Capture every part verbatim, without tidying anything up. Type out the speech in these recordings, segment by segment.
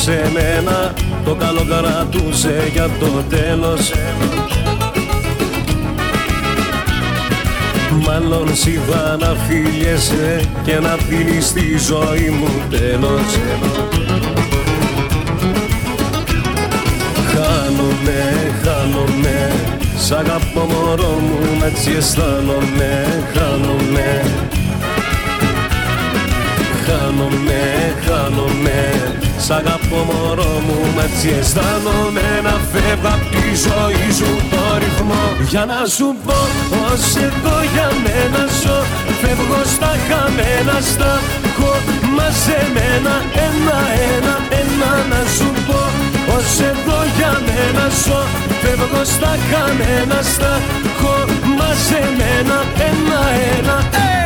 σε μένα, το καλό κρατούσε για το τέλος. Μάλλον σ' είδα να φιλιέσαι και να δίνεις στη ζωή μου τέλος. Χάνομαι, χάνομαι, σ' αγαπώ μωρό μου, έτσι αισθάνομαι. Χάνομαι, χάνομαι, χάνομαι, σ' αγαπώ μωρό μου, έτσι αισθάνομαι. Να φεύγω απ' τη ζωή σου το ρυθμό, για να σου πω πως εδώ για μένα ζω. Φεύγω στα χαμένα, στα έχω μαζεμένα. Ένα, ένα, ένα να σου πω πως εδώ για μένα ζω. Φεύγω στα χαμένα, στα έχω μαζεμένα. Ένα, ένα, hey!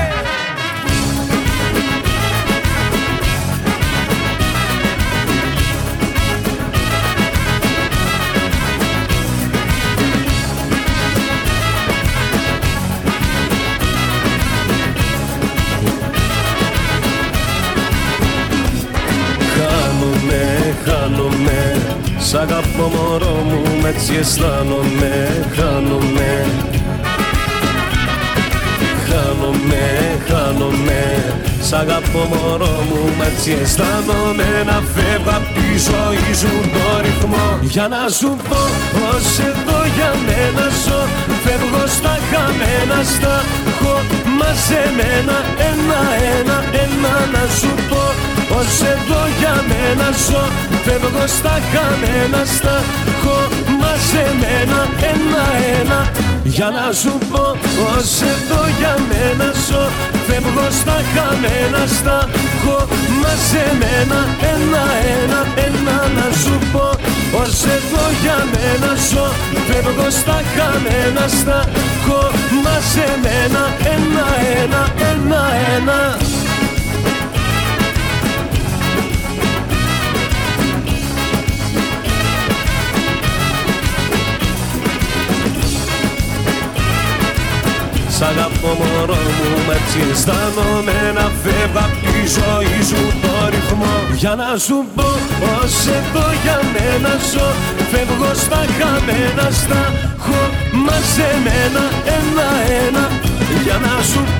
Χάνομαι, σ' αγαπώ μωρό μου, έτσι αισθάνομαι. Χάνομαι, χάνομαι, χάνομαι, σ' αγαπώ μωρό μου, έτσι αισθάνομαι. Να φεύγω απ' τη ζωή σου το ρυθμό, για να σου πω πως εδώ για μένα ζω. Φεύγω στα χαμένα, στα έχω μαζεμένα. Ένα, ένα, ένα να σου πω πως εδώ για μένα ζω. Φεύγω στα χαμένα, στα έχω μαζεμένα. Ένα, ένα, για να σου πω πως εδώ για μένα ζω. Φεύγω στα χαμένα, στα έχω μαζεμένα. Ένα, ένα, ένα να σου πω πως εδώ για μένα ζω. Φεύγω στα χαμένα, στα έχω μαζεμένα. Ένα, ένα, ένα, ένα. Σ' αγαπώ μωρό μου, έτσι αισθάνομαι. Να φεύγω απ' τη ζωή σου το ρυθμό, για να σου πω πως εδώ για μένα ζω. Φεύγω στα χαμένα, στα έχω μαζεμένα. Ένα, ένα, για να σου